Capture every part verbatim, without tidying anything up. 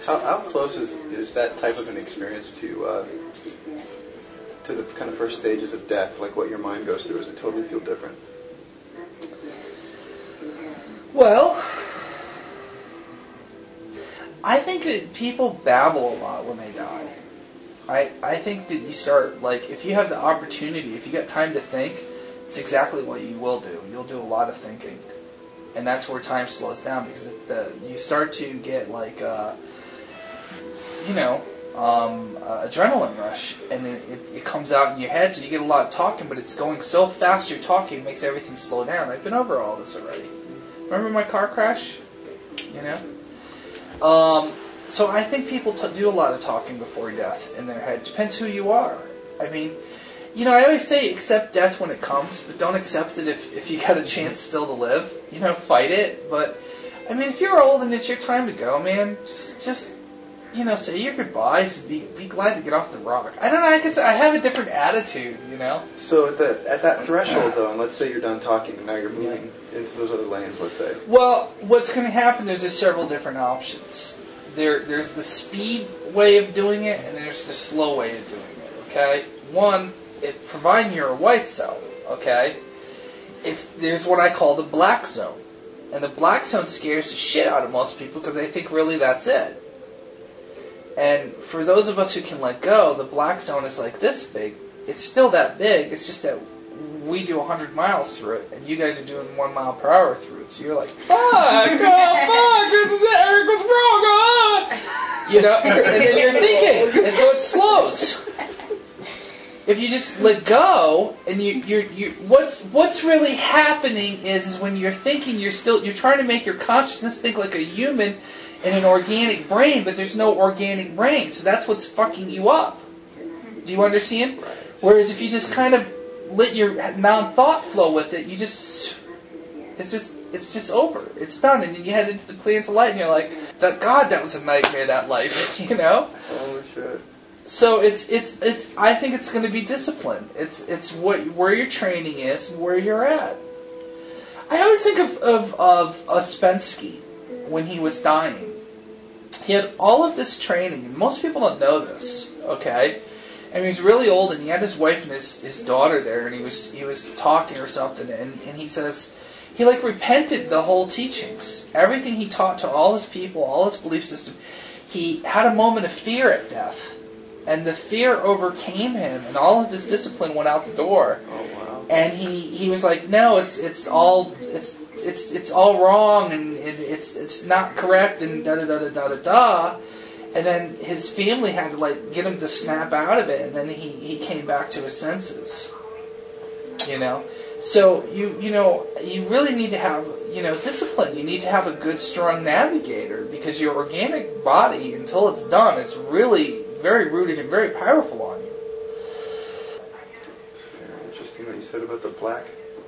How, how close is, is that type of an experience to uh, to the kind of first stages of death? Like what your mind goes through? Does it totally feel different? Well, I think that people babble a lot when they die. I I think that you start, like, if you have the opportunity, if you got time to think, it's exactly what you will do. You'll do a lot of thinking. And that's where time slows down, because it, the, you start to get, like, uh, you know, um, uh, adrenaline rush, and it, it, it comes out in your head, so you get a lot of talking, but it's going so fast you're talking, it makes everything slow down. I've been over all this already. Remember my car crash? You know? Um, so I think people t- do a lot of talking before death in their head. Depends who you are. I mean, you know, I always say accept death when it comes, but don't accept it if, if you got a chance still to live. You know, fight it. But, I mean, if you're old and it's your time to go, man, just, just you know, say your goodbyes and be, be glad to get off the rock. I don't know, I guess I have a different attitude, you know? So at, the, at that threshold, though, and let's say you're done talking and now you're moving yeah. into those other lanes, let's say. Well, what's going to happen, there's just several different options. There, There's the speed way of doing it, and there's the slow way of doing it, okay? One, it, providing you're a white cell, okay, it's there's what I call the black zone. And the black zone scares the shit out of most people because they think really that's it. And for those of us who can let go, the black zone is like this big. It's still that big, it's just that we do one hundred miles through it, and you guys are doing one mile per hour through it. So you're like, fuck, oh, fuck, this is it, Eric was wrong, ah! You know, and then you're thinking, and so it slows. If you just let go, and you, you, you, what's what's really happening is, is when you're thinking, you're still, you're trying to make your consciousness think like a human in an organic brain, but there's no organic brain, so that's what's fucking you up. Do you understand? Whereas if you just kind of let your non-thought flow with it, you just, it's just, it's just over. It's done, and then you head into the plans of light, and you're like, that God, that was a nightmare, that life, you know? Oh shit. So it's it's it's. I think it's going to be discipline. It's it's what where your training is and where you're at. I always think of of of Ouspensky when he was dying. He had all of this training, and most people don't know this. Okay, and he was really old, and he had his wife and his, his daughter there, and he was he was talking or something, and, and he says he like repented the whole teachings, everything he taught to all his people, all his belief system. He had a moment of fear at death. And the fear overcame him, and all of his discipline went out the door. Oh wow! And he, he was like, no, it's it's all it's it's it's all wrong, and it, it's it's not correct, and da da da da da da da. And then his family had to like get him to snap out of it, and then he, he came back to his senses. You know, so you you know you really need to have you know discipline. You need to have a good, strong navigator, because your organic body, until it's done, is really very rooted and very powerful on you. Very interesting what you said about the black.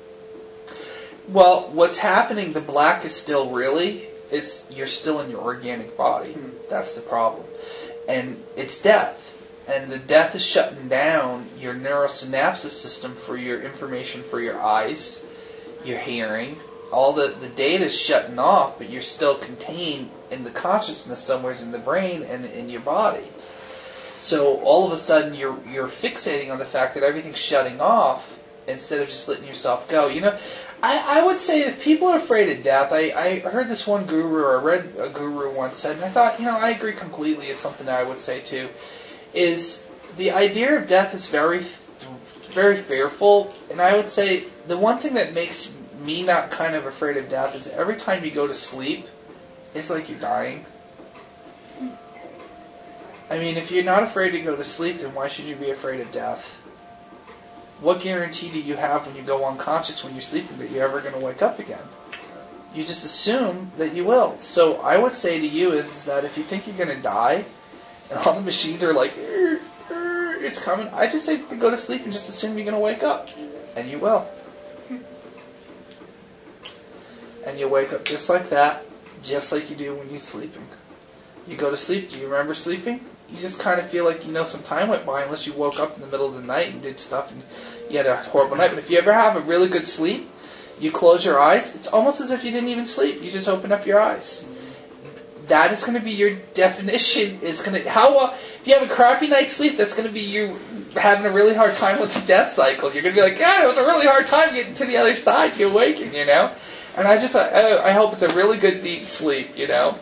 Well, what's happening, the black is still really, it's you're still in your organic body. Hmm. That's the problem. And it's death. And the death is shutting down your neurosynapses system for your information for your eyes, your hearing. All the, the data is shutting off, but you're still contained in the consciousness somewhere in the brain and in your body. So all of a sudden you're you're fixating on the fact that everything's shutting off instead of just letting yourself go. You know, I, I would say if people are afraid of death, I, I heard this one guru, or I read a guru once said, and I thought, you know, I agree completely, it's something that I would say too, is the idea of death is very, very fearful, and I would say the one thing that makes me not kind of afraid of death is every time you go to sleep, it's like you're dying. I mean, if you're not afraid to go to sleep, then why should you be afraid of death? What guarantee do you have when you go unconscious when you're sleeping that you're ever going to wake up again? You just assume that you will. So I would say to you is, is that if you think you're going to die, and all the machines are like, er, er, it's coming, I just say go to sleep and just assume you're going to wake up. And you will. And you wake up just like that, just like you do when you're sleeping. You go to sleep, do you remember sleeping? You just kind of feel like you know some time went by unless you woke up in the middle of the night and did stuff and you had a horrible night. But if you ever have a really good sleep, you close your eyes, it's almost as if you didn't even sleep. You just open up your eyes. that is going to be your definition. Is going to how uh, if you have a crappy night's sleep, that's going to be you having a really hard time with the death cycle. You're going to be like, God, it was a really hard time getting to the other side to awaken, you know. And I just I, I hope it's a really good deep sleep, you know.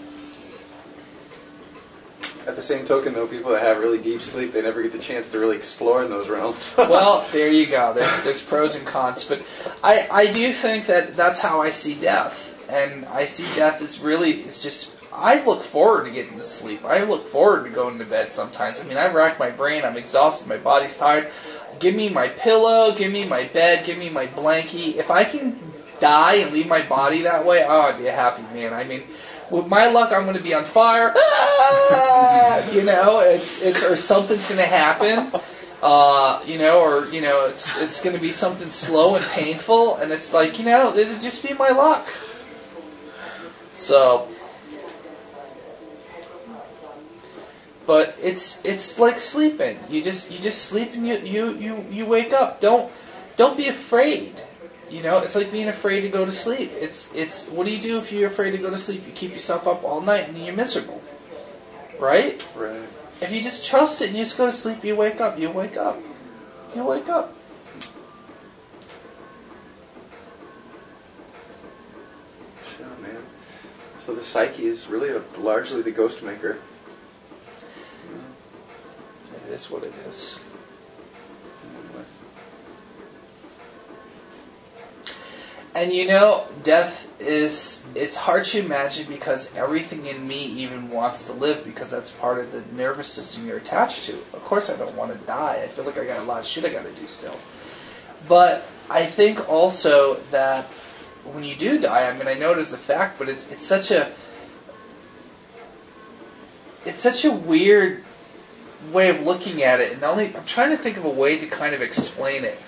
At the same token, though, people that have really deep sleep, they never get the chance to really explore in those realms. Well, there you go. There's there's pros and cons, but I I do think that that's how I see death, and I see death as really it's just I look forward to getting to sleep. I look forward to going to bed sometimes. I mean, I rack my brain. I'm exhausted. My body's tired. Give me my pillow. Give me my bed. Give me my blankie. If I can die and leave my body that way, oh, I'd be a happy man. I mean. With my luck, I'm going to be on fire. Ah! You know, it's it's or something's going to happen. Uh, you know, or you know, it's it's going to be something slow and painful, and it's like you know, it'll just be my luck. So, but it's it's like sleeping. You just you just sleep and you you you, you wake up. Don't don't be afraid. You know, it's like being afraid to go to sleep. It's it's what do you do if you're afraid to go to sleep? You keep yourself up all night and you're miserable. Right? Right. If you just trust it and you just go to sleep, you wake up, you wake up. You wake up. Sure, man. So the psyche is really a, largely the ghost maker. It is what it is. And you know, death is, it's hard to imagine because everything in me even wants to live because that's part of the nervous system you're attached to. Of course I don't want to die. I feel like I got a lot of shit I got to do still. But I think also that when you do die, I mean, I know it is a fact, but it's it's such a, it's such a weird way of looking at it. And the only, I'm trying to think of a way to kind of explain it.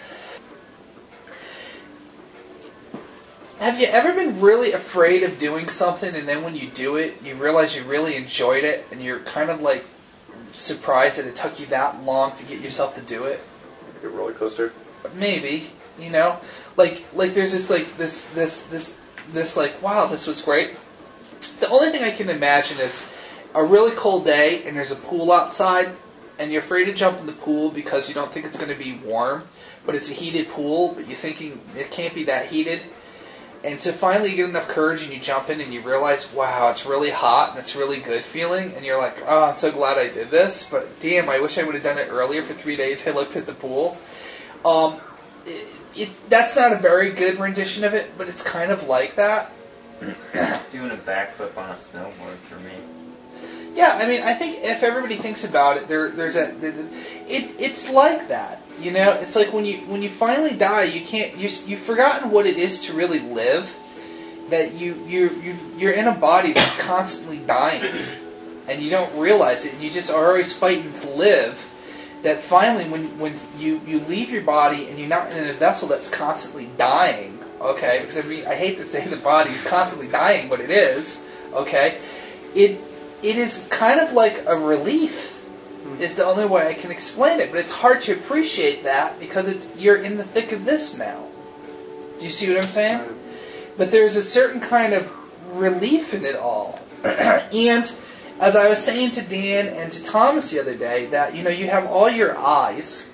Have you ever been really afraid of doing something and then when you do it, you realize you really enjoyed it and you're kind of like surprised that it took you that long to get yourself to do it? Like a roller coaster? Maybe, you know? Like like there's this like this this this this like, wow, this was great. The only thing I can imagine is a really cold day and there's a pool outside and you're afraid to jump in the pool because you don't think it's going to be warm, but it's a heated pool, but you're thinking it can't be that heated. And so finally you get enough courage and you jump in and you realize, wow, it's really hot and it's really good feeling. And you're like, oh, I'm so glad I did this. But damn, I wish I would have done it earlier for three days. I looked at the pool. Um, it, it's, that's not a very good rendition of it, but it's kind of like that. Doing a backflip on a snowboard for me. Yeah, I mean, I think if everybody thinks about it, there, there's a, there, it, it's like that. You know, it's like when you when you finally die, you can't you you've forgotten what it is to really live. That you you you you're in a body that's constantly dying, and you don't realize it. And you just are always fighting to live. That finally, when when you, you leave your body and you're not in a vessel that's constantly dying, okay? Because I mean, I hate to say the body is constantly dying, but it is, okay? It it is kind of like a relief. Is the only way I can explain it, but it's hard to appreciate that because it's you're in the thick of this now. Do you see what I'm saying? But there's a certain kind of relief in it all. And as I was saying to Dan and to Thomas the other day, that you know you have all your eyes,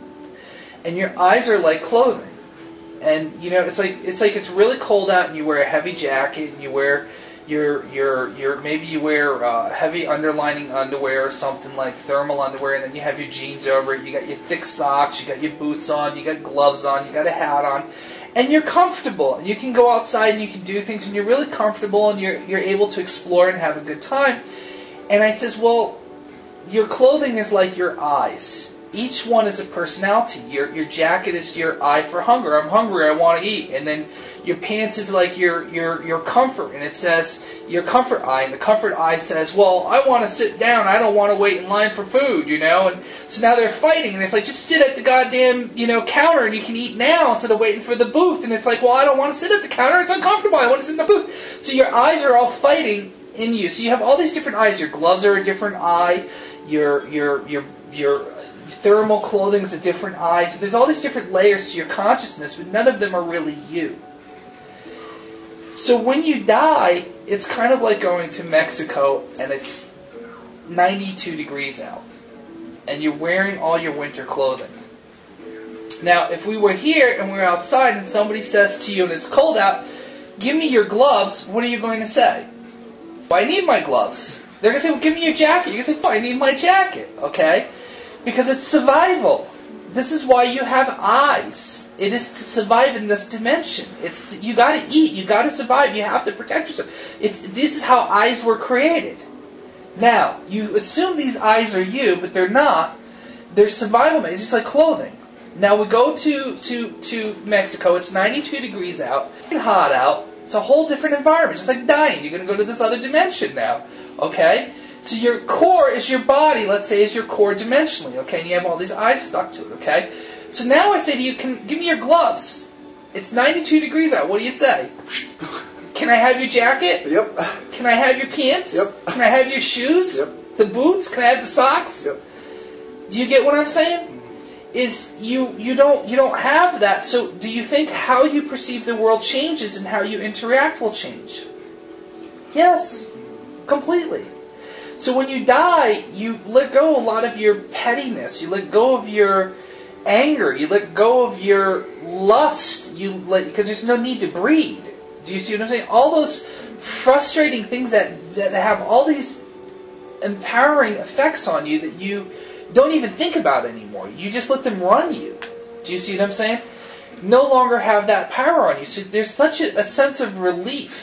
and your eyes are like clothing, and you know it's like it's like it's really cold out, and you wear a heavy jacket, and you wear. Your, your, your, maybe you wear uh, heavy underlining underwear or something like thermal underwear, and then you have your jeans over it. You got your thick socks, you got your boots on, you got gloves on, you got a hat on, and you're comfortable. And you can go outside and you can do things, and you're really comfortable, and you're you're able to explore and have a good time. And I says, well, your clothing is like your eyes. Each one is a personality. Your your jacket is your eye for hunger. I'm hungry. I want to eat. And then your pants is like your your your comfort, and it says your comfort eye. And the comfort eye says, well, I want to sit down. I don't want to wait in line for food, you know. And so now they're fighting, and it's like just sit at the goddamn you know counter, and you can eat now instead of waiting for the booth. And it's like, well, I don't want to sit at the counter. It's uncomfortable. I want to sit in the booth. So your eyes are all fighting in you. So you have all these different eyes. Your gloves are a different eye. Your your your your thermal clothing is a different eye. So there's all these different layers to your consciousness, but none of them are really you. So when you die, it's kind of like going to Mexico and it's ninety-two degrees out. And you're wearing all your winter clothing. Now, if we were here and we were outside and somebody says to you and it's cold out, give me your gloves, what are you going to say? Well, I need my gloves. They're going to say, well, give me your jacket. You're going to say, well, I need my jacket. Okay? Because it's survival. This is why you have eyes. It is to survive in this dimension. It's to, you got to eat. You got to survive. You have to protect yourself. It's this is how eyes were created. Now you assume these eyes are you, but they're not. They're survival made. It's just like clothing. Now we go to to to Mexico. It's ninety-two degrees out. It's hot out. It's a whole different environment. It's just like dying. You're going to go to this other dimension now. Okay. So your core is your body. Let's say is your core dimensionally. Okay, and you have all these eyes stuck to it. Okay. So now I say to you, can give me your gloves. It's ninety-two degrees out. What do you say? Can I have your jacket? Yep. Can I have your pants? Yep. Can I have your shoes? Yep. The boots? Can I have the socks? Yep. Do you get what I'm saying? Is you you don't you don't have that. So do you think how you perceive the world changes and how you interact will change? Yes. Completely. So when you die, you let go a lot of your pettiness. You let go of your anger. You let go of your lust. You let because there's no need to breed. Do you see what I'm saying? All those frustrating things that that have all these empowering effects on you that you don't even think about anymore. You just let them run you. Do you see what I'm saying? No longer have that power on you. So there's such a, a sense of relief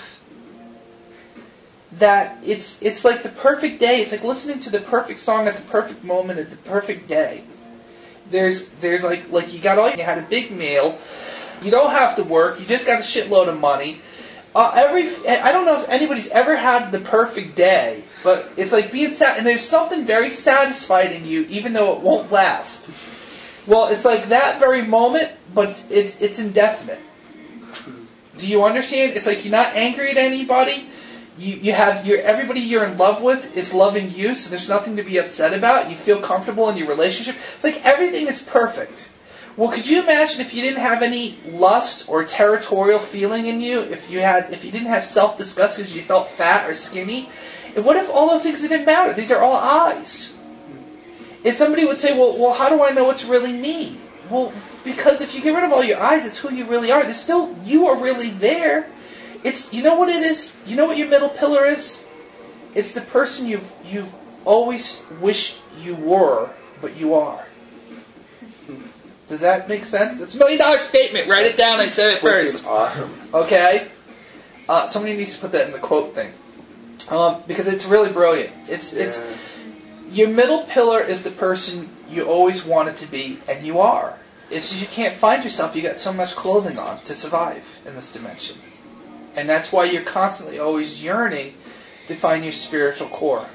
that it's it's like the perfect day. It's like listening to the perfect song at the perfect moment at the perfect day. There's there's like like you got all you had a big meal. You don't have to work. You just got a shitload of money. Uh, every I don't know if anybody's ever had the perfect day, but it's like being sad. And there's something very satisfied in you, even though it won't last. Well, it's like that very moment, but it's it's, it's indefinite. Do you understand? It's like you're not angry at anybody. You you have your everybody you're in love with is loving you, so there's nothing to be upset about. You feel comfortable in your relationship. It's like everything is perfect. Well, could you imagine if you didn't have any lust or territorial feeling in you? If you had, if you didn't have self-disgust because you felt fat or skinny? And what if all those things didn't matter? These are all eyes. If somebody would say, well, well, how do I know what's really me? Well, because if you get rid of all your eyes, it's who you really are. There's still, you are really there. It's, you know what it is? You know what your middle pillar is? It's the person you've, you've always wished you were, but you are. Does that make sense? It's a million dollar statement. Write it down. I said it first. Awesome. Okay? Uh, somebody needs to put that in the quote thing. Um, because it's really brilliant. It's Yeah. it's your middle pillar is the person you always wanted to be, and you are. It's just you can't find yourself. You got so much clothing on to survive in this dimension. And that's why you're constantly always yearning to find your spiritual core.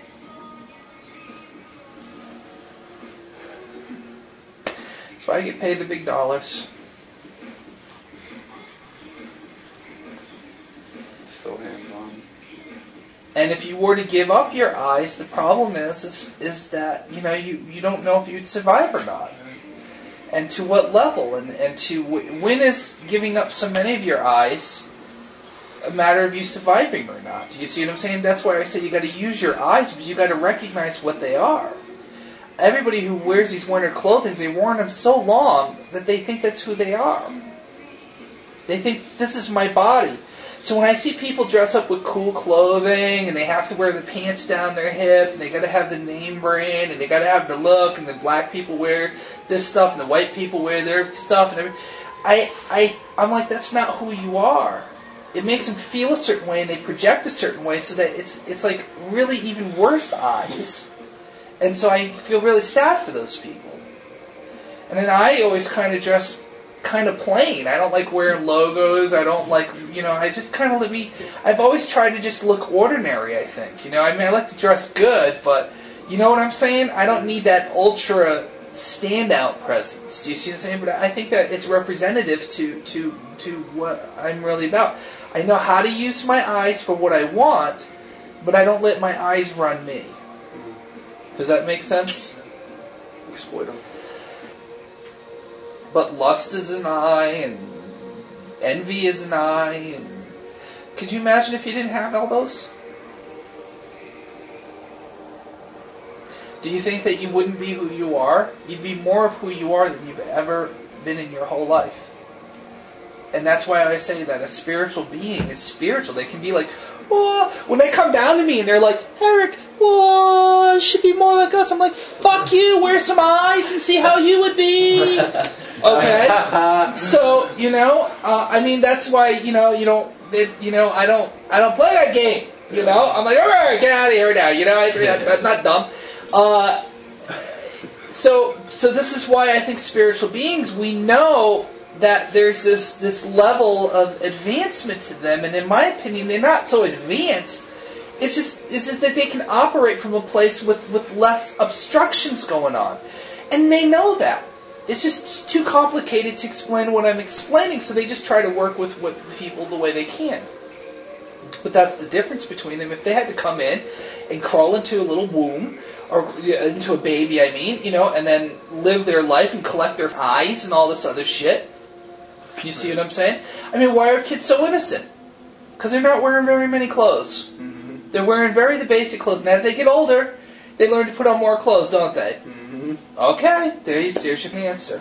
That's why I get paid the big dollars. So hands-on. And if you were to give up your eyes, the problem is is, is that you know you, you don't know if you'd survive or not, and to what level, and and to when is giving up so many of your eyes a matter of you surviving or not? Do you see what I'm saying? That's why I say you got to use your eyes, but you got to recognize what they are. Everybody who wears these winter clothing, they've worn them so long that they think that's who they are. They think, this is my body. So when I see people dress up with cool clothing, and they have to wear the pants down their hip, and they got to have the name brand, and they got to have the look, and the black people wear this stuff, and the white people wear their stuff, and everything, I, I, I'm like, that's not who you are. It makes them feel a certain way, and they project a certain way, so that it's it's like really even worse eyes. And so I feel really sad for those people. And then I always kind of dress kind of plain. I don't like wearing logos. I don't like, you know, I just kind of let me, I've always tried to just look ordinary, I think. You know, I mean, I like to dress good, but you know what I'm saying? I don't need that ultra standout presence. Do you see what I'm saying? But I think that it's representative to, to, to what I'm really about. I know how to use my eyes for what I want, but I don't let my eyes run me. Does that make sense? Exploit them. But lust is an eye, and envy is an eye, and Could you imagine if you didn't have all those? Do you think that you wouldn't be who you are? You'd be more of who you are than you've ever been in your whole life. And that's why I say that a spiritual being is spiritual. They can be like, oh, when they come down to me and they're like, Eric, oh, it should be more like us. I'm like, fuck you, wear some eyes and see how you would be. Okay? So, you know, uh, I mean, that's why, you know, you don't, it, you know, I don't, I don't play that game. You know, I'm like, all right, get out of here now. You know, I, I'm not dumb. Uh, so, so this is why I think spiritual beings, we know that there's this, this level of advancement to them, and in my opinion, they're not so advanced. It's just, it's just that they can operate from a place with, with less obstructions going on. And they know that. It's just too complicated to explain what I'm explaining, so they just try to work with, with people the way they can. But that's the difference between them. If they had to come in and crawl into a little womb, or into a baby, I mean, you know, and then live their life and collect their eyes and all this other shit. You see what I'm saying? I mean, why are kids so innocent? Because they're not wearing very many clothes. Mm-hmm. They're wearing very the basic clothes. And as they get older, they learn to put on more clothes, don't they? Mm-hmm. Okay, there's, there's your answer.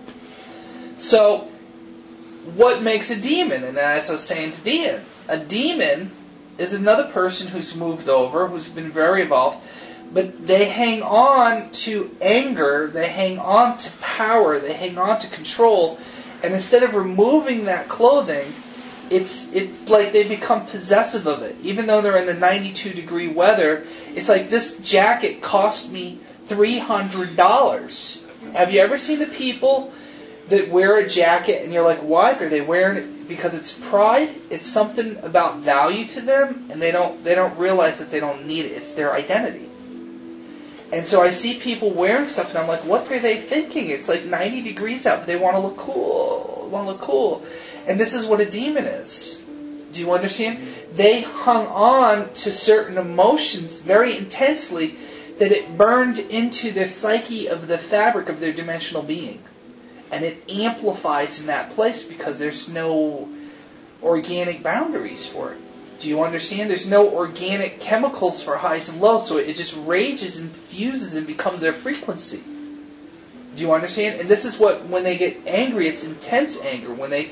So, what makes a demon? And as I was saying to Dean, a demon is another person who's moved over, who's been very evolved, but they hang on to anger, they hang on to power, they hang on to control, and instead of removing that clothing, it's it's like they become possessive of it. Even though they're in the ninety-two degree weather, it's like, this jacket cost me three hundred dollars. Have you ever seen the people that wear a jacket and you're like, why? Are they wearing it because it's pride? It's something about value to them, and they don't they don't realize that they don't need it. It's their identity. And so I see people wearing stuff, and I'm like, what are they thinking? It's like ninety degrees out, but they want to look cool. Want to look cool. And this is what a demon is. Do you understand? They hung on to certain emotions very intensely, that it burned into the psyche of the fabric of their dimensional being. And it amplifies in that place because there's no organic boundaries for it. Do you understand? There's no organic chemicals for highs and lows, so it just rages and fuses and becomes their frequency. Do you understand? And this is what, when they get angry, it's intense anger. When they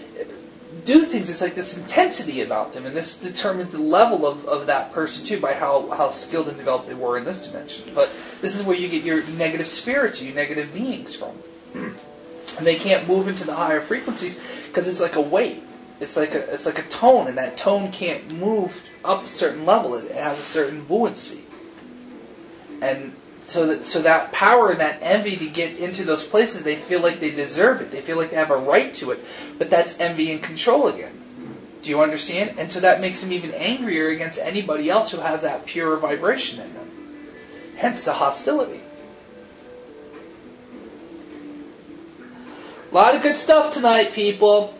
do things, it's like this intensity about them, and this determines the level of, of that person too, by how, how skilled and developed they were in this dimension. But this is where you get your negative spirits, your negative beings from. And they can't move into the higher frequencies because it's like a weight. It's like a it's like a tone, and that tone can't move up a certain level. It has a certain buoyancy, and so that so that power and that envy to get into those places, they feel like they deserve it. They feel like they have a right to it. But that's envy and control again. Do you understand? And so that makes them even angrier against anybody else who has that pure vibration in them. Hence the hostility. A lot of good stuff tonight, people.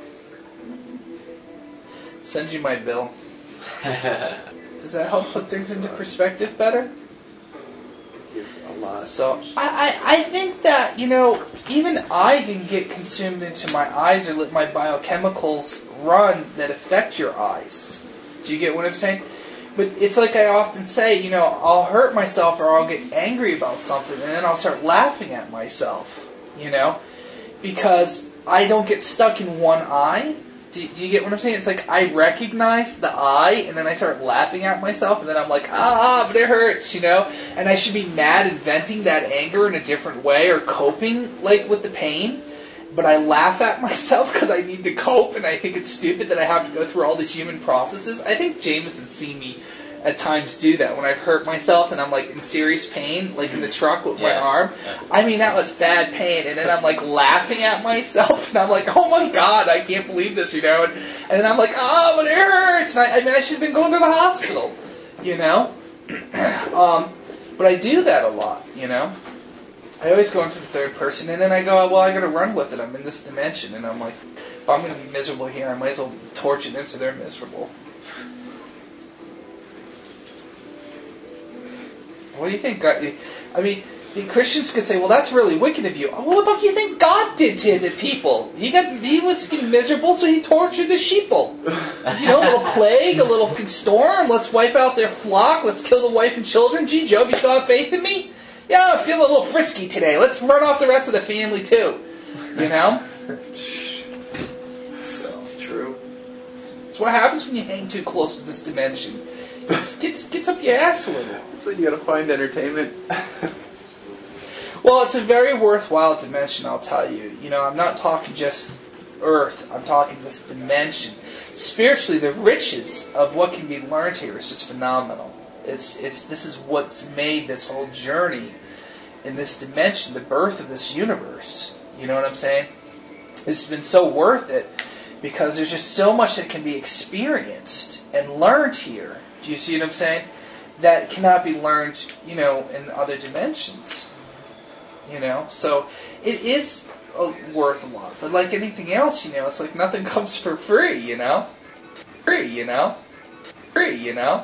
Send you my bill. Does that help put things into perspective better? A lot. So, I, I, I think that, you know, even I can get consumed into my eyes, or let my biochemicals run that affect your eyes. Do you get what I'm saying? But it's like I often say, you know, I'll hurt myself or I'll get angry about something, and then I'll start laughing at myself, you know? Because I don't get stuck in one eye. Do, do you get what I'm saying? It's like I recognize the eye, and then I start laughing at myself, and then I'm like, ah, but it hurts, you know? And I should be mad and venting that anger in a different way, or coping like with the pain. But I laugh at myself because I need to cope, and I think it's stupid that I have to go through all these human processes. I think Jameson's seen me at times do that when I've hurt myself and I'm like in serious pain, like in the truck with yeah. my arm. I mean, that was bad pain, and then I'm like laughing at myself, and I'm like, oh my god, I can't believe this, you know? And, and then I'm like, oh, but it hurts. And I, I mean, I should have been going to the hospital, you know? um, but I do that a lot, you know? I always go into the third person, and then I go, well, I gotta run with it. I'm in this dimension, and I'm like, if I'm gonna be miserable here, I might as well torture them so they're miserable. What do you think? I mean, the Christians could say, well, that's really wicked of you. Well, what the fuck do you think God did to the people? He got he was miserable, so he tortured the sheeple. You know, a little plague, a little storm. Let's wipe out their flock. Let's kill the wife and children. Gee, Job, you still have faith in me? Yeah, I feel a little frisky today. Let's run off the rest of the family too. You know? So it's true. It's what happens when you hang too close to this dimension. It gets, gets up your ass a little. So you gotta find entertainment. Well, it's a very worthwhile dimension, I'll tell you. You know, I'm not talking just Earth. I'm talking this dimension. Spiritually, the riches of what can be learned here is just phenomenal. It's it's this is what's made this whole journey in this dimension, the birth of this universe. You know what I'm saying? It's been so worth it because there's just so much that can be experienced and learned here. Do you see what I'm saying? That cannot be learned, you know, in other dimensions. You know, so it is uh, worth a lot. But like anything else, you know, it's like nothing comes for free. You know, free. You know, free. You know.